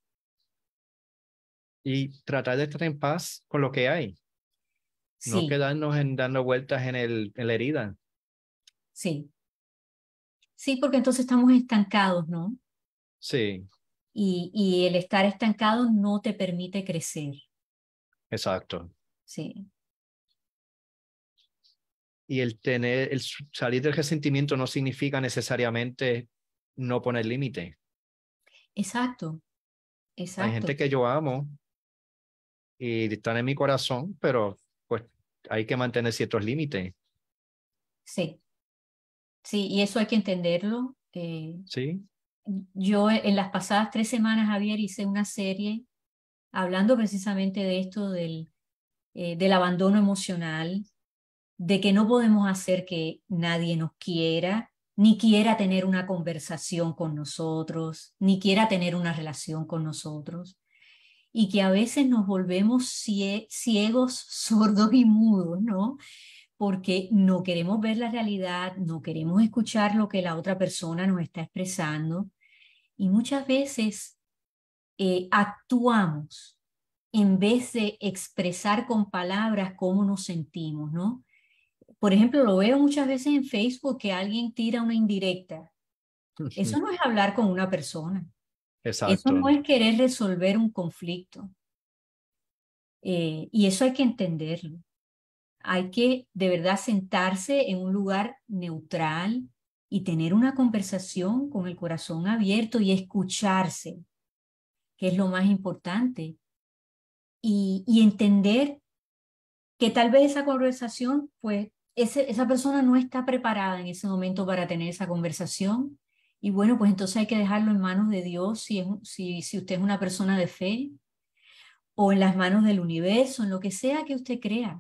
Y tratar de estar en paz con lo que hay. No Sí, quedarnos en dando vueltas en el, en la herida. sí, sí, porque entonces estamos estancados, ¿no? Sí, Y, y el estar estancado no te permite crecer, exacto. sí. y el tener, el salir del resentimiento no significa necesariamente no poner límite. Exacto, Hay exacto. gente que yo amo y están en mi corazón, pero pues hay que mantener ciertos límites. Sí, sí, y eso hay que entenderlo. Eh, ¿Sí? yo en las pasadas tres semanas, Javier, hice una serie hablando precisamente de esto del, eh, del abandono emocional, de que no podemos hacer que nadie nos quiera, ni quiera tener una conversación con nosotros, ni quiera tener una relación con nosotros, y que a veces nos volvemos cie- ciegos, sordos y mudos, ¿no? Porque no queremos ver la realidad, no queremos escuchar lo que la otra persona nos está expresando, y muchas veces eh, actuamos en vez de expresar con palabras cómo nos sentimos, ¿no? Por ejemplo, lo veo muchas veces en Facebook que alguien tira una indirecta. Eso no es hablar con una persona. Eso Exacto. no es querer resolver un conflicto. Eh, y eso hay que entenderlo. Hay que de verdad sentarse en un lugar neutral y tener una conversación con el corazón abierto y escucharse, que es lo más importante. Y, y entender que tal vez esa conversación, pues ese, esa persona no está preparada en ese momento para tener esa conversación. Y bueno, pues entonces hay que dejarlo en manos de Dios si, es, si, si usted es una persona de fe, o en las manos del universo, en lo que sea que usted crea.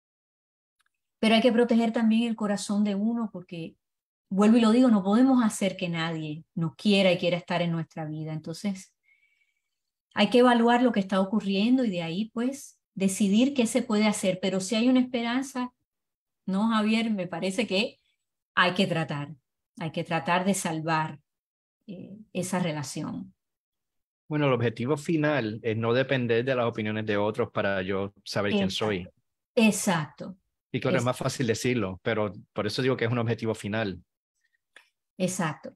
Pero hay que proteger también el corazón de uno porque, vuelvo y lo digo, no podemos hacer que nadie nos quiera y quiera estar en nuestra vida. Entonces, hay que evaluar lo que está ocurriendo y de ahí, pues, decidir qué se puede hacer. Pero si hay una esperanza, no, Javier, me parece que hay que tratar, hay que tratar de salvar eh, esa relación. Bueno, el objetivo final es no depender de las opiniones de otros para yo saber quién soy. Exacto, exacto, Y claro, es es, más fácil decirlo, pero por eso digo que es un objetivo final. exacto,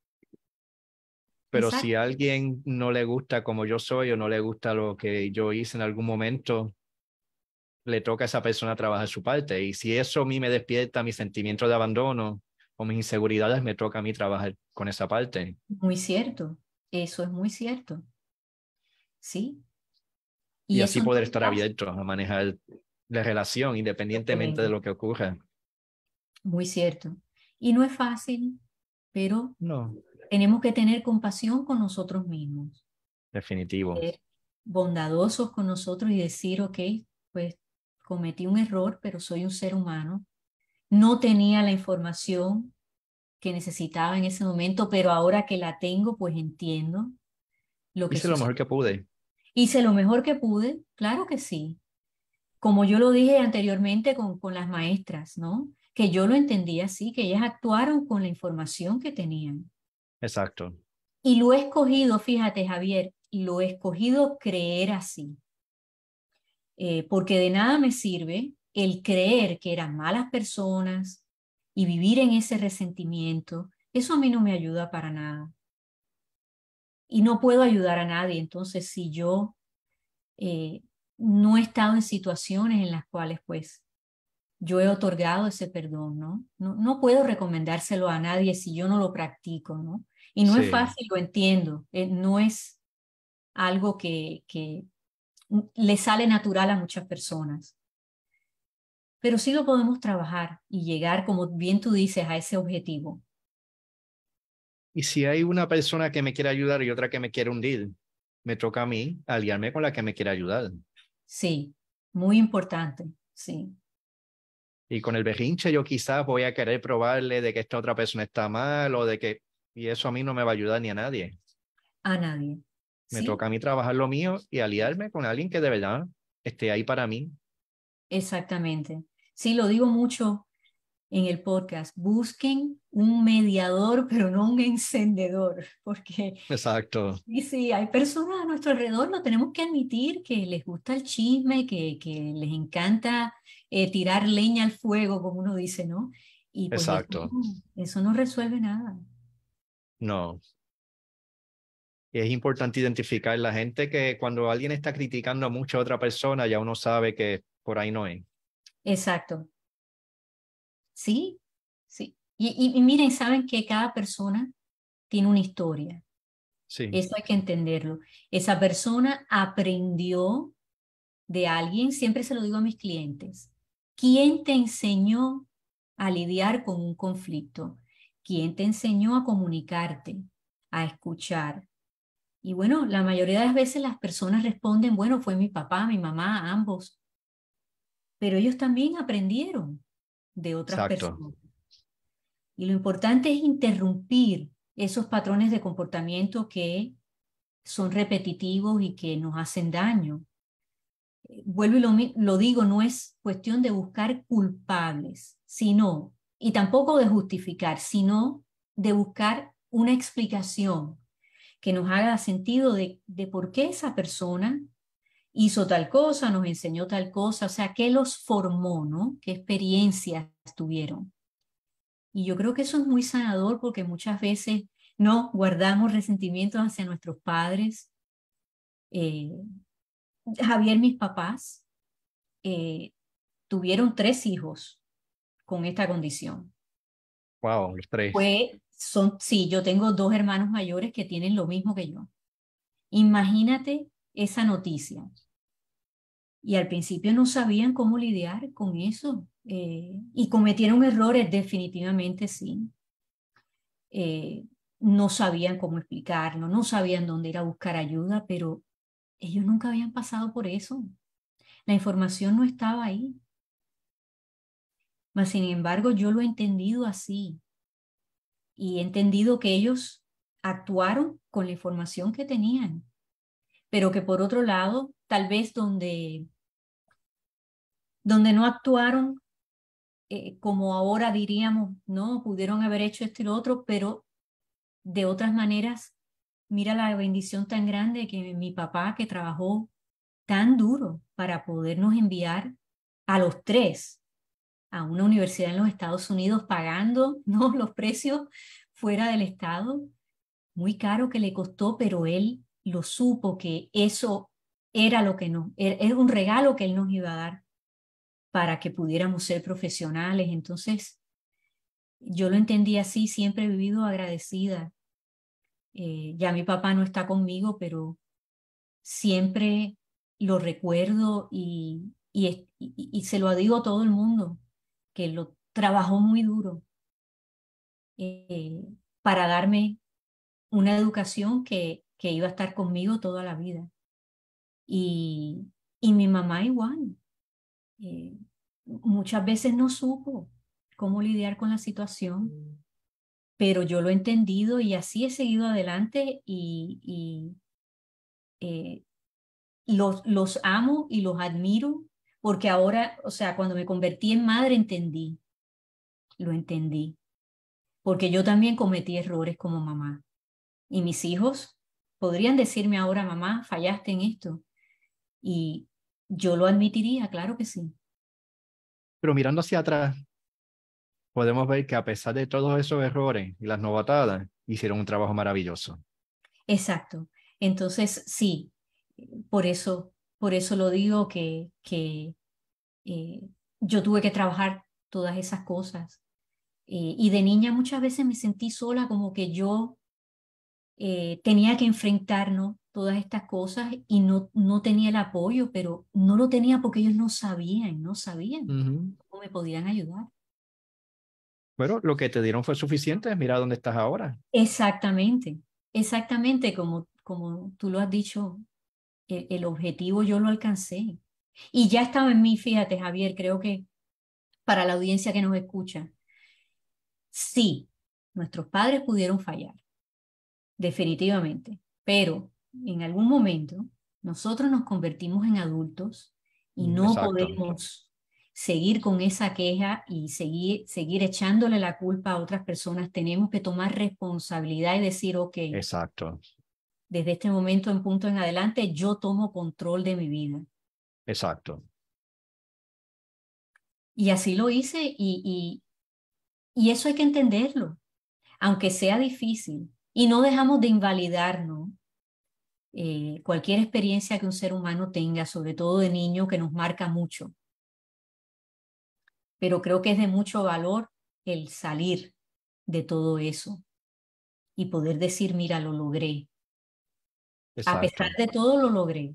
Pero si exacto. a alguien no le gusta como yo soy o no le gusta lo que yo hice en algún momento, le toca a esa persona trabajar su parte. Y si eso a mí me despierta mi sentimiento de abandono o mis inseguridades, me toca a mí trabajar con esa parte. Muy cierto, eso es muy cierto, ¿sí? Y Y así eso no poder es estar fácil. abierto a manejar la relación independientemente de Excelente, lo que ocurra. muy cierto. Y no es fácil, pero No, tenemos que tener compasión con nosotros mismos, definitivo. ser bondadosos con nosotros y decir, ok, pues cometí un error, pero soy un ser humano. No tenía la información que necesitaba en ese momento, pero ahora que la tengo, pues entiendo lo que Hice lo sucede. mejor que pude. Hice lo mejor que pude, claro que sí. Como yo lo dije anteriormente con, con las maestras, ¿no? Que yo lo entendía así, que ellas actuaron con la información que tenían. Exacto. Y lo he escogido, fíjate, Javier, lo he escogido creer así, eh, porque de nada me sirve el creer que eran malas personas y vivir en ese resentimiento. Eso a mí no me ayuda para nada. Y no puedo ayudar a nadie. Entonces, si yo eh, no he estado en situaciones en las cuales, pues, yo he otorgado ese perdón, ¿no? No, no puedo recomendárselo a nadie si yo no lo practico, ¿no? Y no es Sí. fácil, lo entiendo. Eh, no es algo que, que le sale natural a muchas personas. Pero sí lo podemos trabajar y llegar, como bien tú dices, a ese objetivo. Y si hay una persona que me quiere ayudar y otra que me quiere hundir, me toca a mí aliarme con la que me quiere ayudar. Sí, muy importante, sí, Y con el berrinche yo quizás voy a querer probarle de que esta otra persona está mal o de que... Y eso a mí no me va a ayudar ni a nadie. a nadie, Me ¿sí? toca a mí trabajar lo mío y aliarme con alguien que de verdad esté ahí para mí. Exactamente. Sí, lo digo mucho en el podcast, busquen un mediador, pero no un encendedor, porque Exacto, sí, sí, hay personas a nuestro alrededor, lo tenemos que admitir, que les gusta el chisme, que, que les encanta eh, tirar leña al fuego, como uno dice, ¿no? Y pues eso exacto. no, eso no resuelve nada. No. Y es importante identificar la gente que cuando alguien está criticando mucho a otra persona, ya uno sabe que por ahí no es. Exacto, Sí, sí. Y, y, y miren, saben que cada persona tiene una historia. Sí, Eso hay que entenderlo. Esa persona aprendió de alguien, siempre se lo digo a mis clientes. ¿Quién te enseñó a lidiar con un conflicto? ¿Quién te enseñó a comunicarte, a escuchar? Y bueno, la mayoría de las veces las personas responden, bueno, fue mi papá, mi mamá, ambos, pero ellos también aprendieron de otras exacto, personas. Y lo importante es interrumpir esos patrones de comportamiento que son repetitivos y que nos hacen daño. Vuelvo y lo, lo digo, no es cuestión de buscar culpables, sino, y tampoco de justificar, sino de buscar una explicación que nos haga sentido de, de por qué esa persona hizo tal cosa, nos enseñó tal cosa, o sea, qué los formó, ¿no? ¿Qué experiencias tuvieron? Y yo creo que eso es muy sanador porque muchas veces no guardamos resentimientos hacia nuestros padres. Eh, Javier, mis papás, eh, tuvieron tres hijos con esta condición. wow, los tres. Fue, son, sí, yo tengo dos hermanos mayores que tienen lo mismo que yo. Imagínate esa noticia. Y al principio no sabían cómo lidiar con eso. Eh, y cometieron errores, definitivamente sí. Eh, no sabían cómo explicarlo, no sabían dónde ir a buscar ayuda, pero ellos nunca habían pasado por eso. La información no estaba ahí. Mas, sin embargo, yo lo he entendido así y he entendido que ellos actuaron con la información que tenían, pero que por otro lado, tal vez donde, donde no actuaron eh, como ahora diríamos, no, pudieron haber hecho esto y lo otro, pero de otras maneras, mira la bendición tan grande que mi papá que trabajó tan duro para podernos enviar a los tres a una universidad en los Estados Unidos pagando, ¿no?, los precios fuera del estado, muy caro que le costó, pero él lo supo que eso era lo que nos, era un regalo que él nos iba a dar para que pudiéramos ser profesionales. Entonces, yo lo entendí así, siempre he vivido agradecida. Eh, ya mi papá no está conmigo, pero siempre lo recuerdo y, y, y, y se lo digo a todo el mundo, que lo trabajó muy duro eh, para darme una educación que, que iba a estar conmigo toda la vida. Y, y mi mamá igual. Eh, Muchas veces no supo cómo lidiar con la situación, pero yo lo he entendido y así he seguido adelante y, y eh, los, los amo y los admiro porque ahora, o sea, cuando me convertí en madre entendí, lo entendí, porque yo también cometí errores como mamá y mis hijos podrían decirme ahora, mamá, fallaste en esto y yo lo admitiría, claro que sí. Pero mirando hacia atrás, podemos ver que a pesar de todos esos errores y las novatadas, hicieron un trabajo maravilloso. Exacto. Entonces, sí, por eso, por eso lo digo que, que eh, yo tuve que trabajar todas esas cosas. Eh, y de niña muchas veces me sentí sola, como que yo eh, tenía que enfrentarnos todas estas cosas y no, no tenía el apoyo, pero no lo tenía porque ellos no sabían, no sabían Ujú. cómo me podían ayudar. Bueno, lo que te dieron fue suficiente. Mira dónde estás ahora. Exactamente, exactamente como, como tú lo has dicho, el, el objetivo yo lo alcancé. Y ya estaba en mí, fíjate, Javier, creo que para la audiencia que nos escucha, sí, nuestros padres pudieron fallar, definitivamente, pero en algún momento nosotros nos convertimos en adultos y Mm, no exacto, podemos seguir con esa queja y seguir, seguir echándole la culpa a otras personas. Tenemos que tomar responsabilidad y decir, ok, exacto, desde este momento en punto en adelante, yo tomo control de mi vida. exacto. Y así lo hice y, y, y eso hay que entenderlo, aunque sea difícil. Y no dejamos de invalidarnos eh, cualquier experiencia que un ser humano tenga, sobre todo de niño, que nos marca mucho. pero creo que es de mucho valor el salir de todo eso y poder decir, mira, lo logré. A pesar Exacto. de todo, lo logré.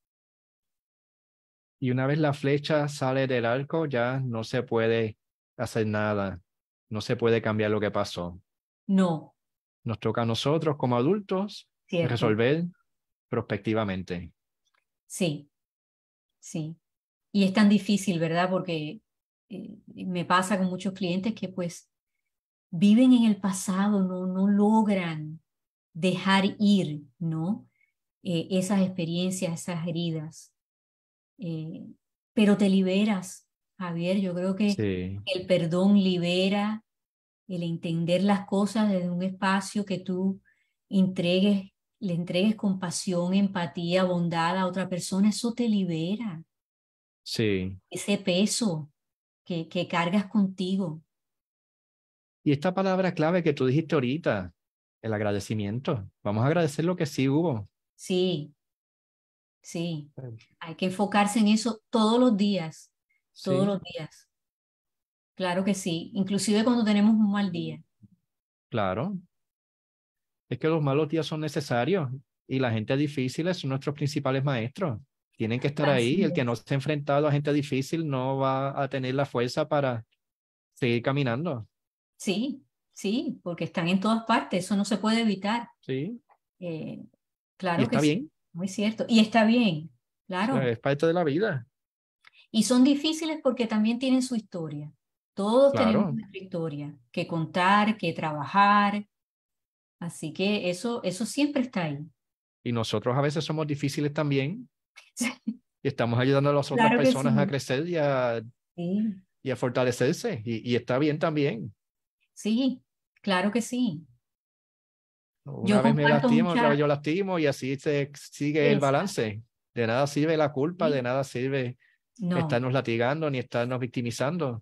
Y una vez la flecha sale del arco, ya no se puede hacer nada. No se puede cambiar lo que pasó. No, Nos toca a nosotros como adultos cierto. resolver prospectivamente. Sí, sí. Y es tan difícil, ¿verdad? Porque eh, me pasa con muchos clientes que pues viven en el pasado, no, no logran dejar ir, ¿no? Eh, esas experiencias, esas heridas. Eh, pero te liberas, Javier. Yo creo que Sí, el perdón libera, el entender las cosas desde un espacio que tú entregues, le entregues compasión, empatía, bondad a otra persona, eso te libera, sí. ese peso que, que cargas contigo. Y esta palabra clave que tú dijiste ahorita, el agradecimiento. Vamos a agradecer lo que sí hubo. Sí, sí. Hay que enfocarse en eso todos los días, todos Sí, los días. Claro que sí, inclusive cuando tenemos un mal día. claro. Es que los malos días son necesarios y la gente difícil son nuestros principales maestros. Tienen que estar ahí. Así El que no es. se ha enfrentado a gente difícil no va a tener la fuerza para seguir caminando. Sí, sí, porque están en todas partes, eso no se puede evitar. Sí, Eh, y claro que está sí, bien. muy cierto. Y está bien, O sea, claro. es parte de la vida. Y son difíciles porque también tienen su historia. Todos tenemos Claro. nuestra historia que contar, que trabajar. Así que eso, eso siempre está ahí. Y nosotros a veces somos difíciles también y estamos ayudando a las otras Claro que personas a sí. crecer y a, Sí, y a fortalecerse. Y, y está bien también. sí, claro que sí. Una Yo vez me comparto lastimo, otra vez mucha, yo lastimo y así se sigue el esa, balance. De nada sirve la culpa, de sí, nada sirve no, estarnos latigando ni estarnos victimizando.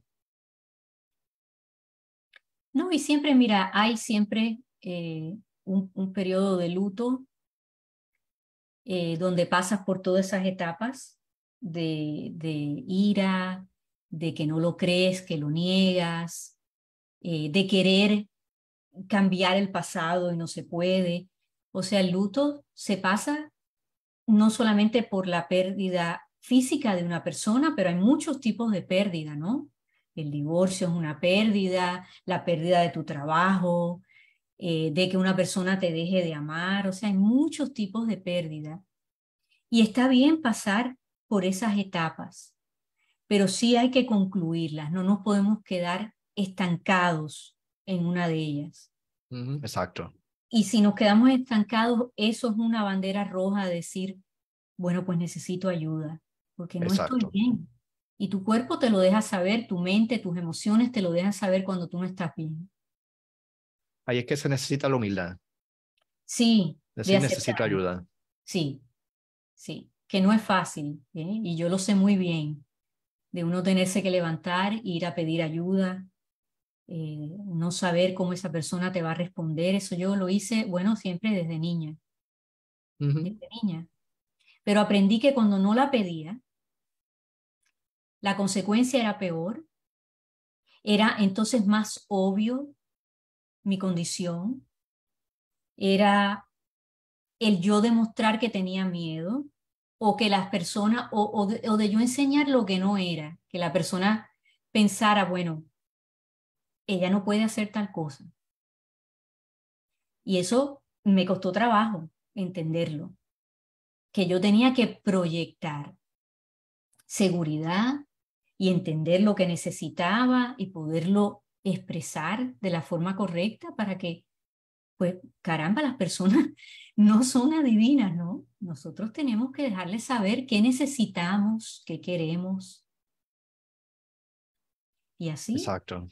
no, y siempre, mira, hay siempre eh, un, un periodo de luto eh, donde pasas por todas esas etapas de, de ira, de que no lo crees, que lo niegas, eh, de querer cambiar el pasado y no se puede. O sea, el luto se pasa no solamente por la pérdida física de una persona, pero hay muchos tipos de pérdida, ¿no? El divorcio es una pérdida, la pérdida de tu trabajo, eh, de que una persona te deje de amar, o sea, hay muchos tipos de pérdida. Y está bien pasar por esas etapas, pero sí hay que concluirlas, no nos podemos quedar estancados en una de ellas. Ujú, exacto, Y si nos quedamos estancados, eso es una bandera roja de decir, bueno, pues necesito ayuda, porque no estoy exacto. bien. Y tu cuerpo te lo deja saber, tu mente, tus emociones te lo dejan saber cuando tú no estás bien. Ahí es que se necesita la humildad. Sí, de Decir necesito aceptar, ayuda. sí, sí, que no es fácil, ¿eh? Y yo lo sé muy bien, de uno tenerse que levantar, ir a pedir ayuda, eh, no saber cómo esa persona te va a responder. Eso yo lo hice, bueno, siempre desde niña, Ujú, desde niña. Pero aprendí que cuando no la pedía, la consecuencia era peor, era entonces más obvio mi condición, era el yo demostrar que tenía miedo o que las personas, o, o de, o de yo enseñar lo que no era, que la persona pensara, bueno, ella no puede hacer tal cosa. Y eso me costó trabajo entenderlo, que yo tenía que proyectar seguridad y entender lo que necesitaba y poderlo expresar de la forma correcta para que, pues, caramba, las personas no son adivinas, ¿no? Nosotros tenemos que dejarles saber qué necesitamos, qué queremos y así, exacto.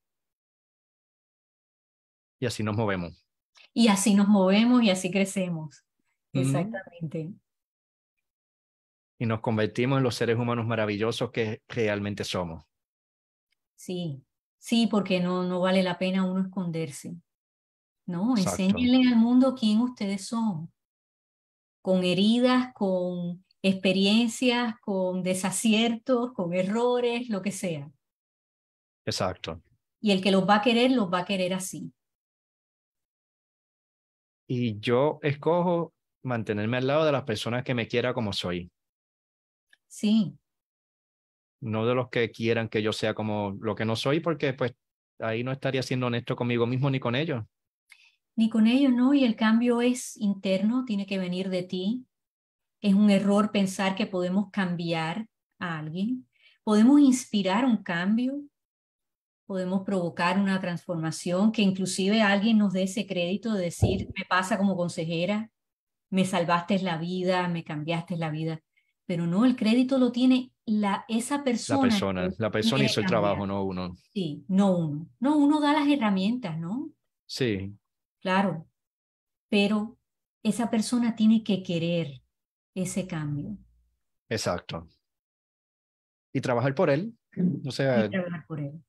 Y así nos movemos. y así nos movemos y así crecemos. Ujú, Exactamente. y nos convertimos en los seres humanos maravillosos que realmente somos. Sí, sí, porque no, no vale la pena uno esconderse. No, Exacto, enséñenle al mundo quién ustedes son, con heridas, con experiencias, con desaciertos, con errores, lo que sea. Exacto. Y el que los va a querer, los va a querer así. Y yo escojo mantenerme al lado de las personas que me quieran como soy, Sí, no de los que quieran que yo sea como lo que no soy, porque pues ahí no estaría siendo honesto conmigo mismo ni con ellos. ni con ellos, ¿no? Y el cambio es interno, tiene que venir de ti. Es un error pensar que podemos cambiar a alguien. Podemos inspirar un cambio, podemos provocar una transformación, que inclusive alguien nos dé ese crédito de decir, me pasa como consejera, me salvaste la vida, me cambiaste la vida. Pero no, el crédito lo tiene la, esa La persona persona, que la persona quiere hizo el trabajo, cambiar. no uno. Sí, no uno. No, uno da las herramientas, ¿no? Sí, Claro, pero esa persona tiene que querer ese cambio exacto. Y trabajar por él. O y sea, trabajar por él.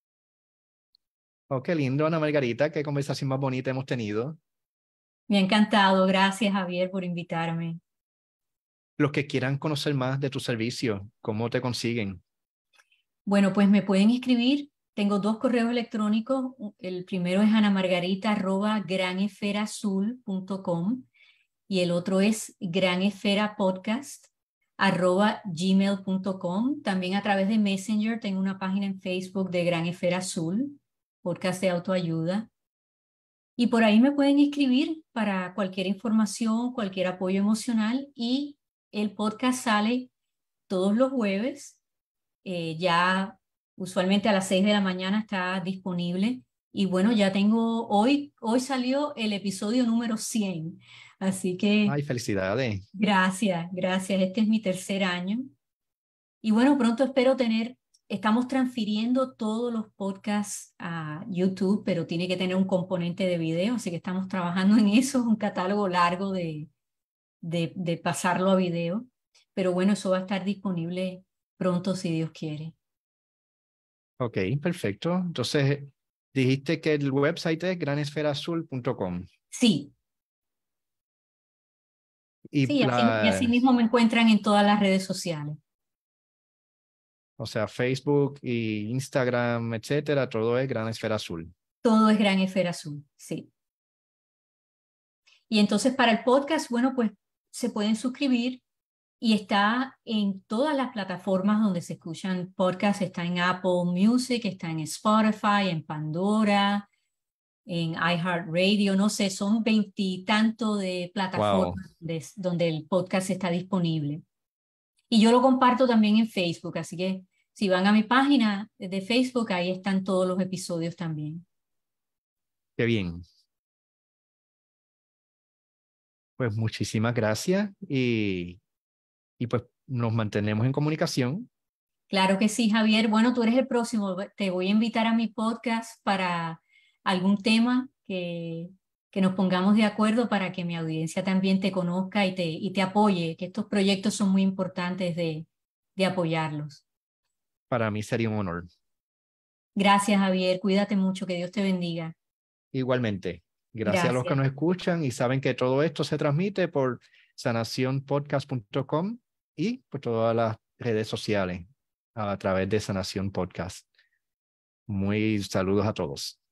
oh, qué lindo, Ana Margarita, qué conversación más bonita hemos tenido. Me ha encantado. Gracias, Javier, por invitarme. Los que quieran conocer más de tu servicio, ¿cómo te consiguen? Bueno, pues me pueden escribir. Tengo dos correos electrónicos. El primero es anamargarita arroba granesferazul punto com y el otro es granesferapodcast arroba gmail punto com. También a través de Messenger tengo una página en Facebook de Gran Esfera Azul, podcast de autoayuda. Y por ahí me pueden escribir para cualquier información, cualquier apoyo emocional y el podcast sale todos los jueves. Eh, ya usualmente a las seis de la mañana está disponible. Y bueno, ya tengo, hoy, hoy salió el episodio número cien. Así que Ay, felicidades. gracias, gracias. Este es mi tercer año. Y bueno, pronto espero tener, estamos transfiriendo todos los podcasts a YouTube, pero tiene que tener un componente de video, así que estamos trabajando en eso, un catálogo largo de, de, de pasarlo a video. Pero bueno, eso va a estar disponible pronto si Dios quiere. Ok, perfecto. Entonces, dijiste que el website es granesferazul punto com. Sí, Y sí, así, y la, así mismo me encuentran en todas las redes sociales. o sea, Facebook y Instagram, etcétera, todo es Gran Esfera Azul. Todo es Gran Esfera Azul, sí. Y entonces para el podcast, bueno, pues se pueden suscribir y está en todas las plataformas donde se escuchan podcasts. Está en Apple Music, está en Spotify, en Pandora, en iHeartRadio, no sé, son veintitanto de Wow, plataformas de- donde el podcast está disponible. Y yo lo comparto también en Facebook, así que si van a mi página de Facebook, ahí están todos los episodios también. qué bien. Pues muchísimas gracias y, y pues nos mantenemos en comunicación Claro que sí, Javier. Bueno, tú eres el próximo. Te voy a invitar a mi podcast para algún tema que, que nos pongamos de acuerdo para que mi audiencia también te conozca y te, y te apoye, que estos proyectos son muy importantes de, de apoyarlos. para mí sería un honor. Gracias, Javier. Cuídate mucho. Que Dios te bendiga. Igualmente, gracias a los que Gracias. nos escuchan y saben que todo esto se transmite por sanación podcast punto com y por todas las redes sociales a través de Sanación Podcast. Muy saludos a todos.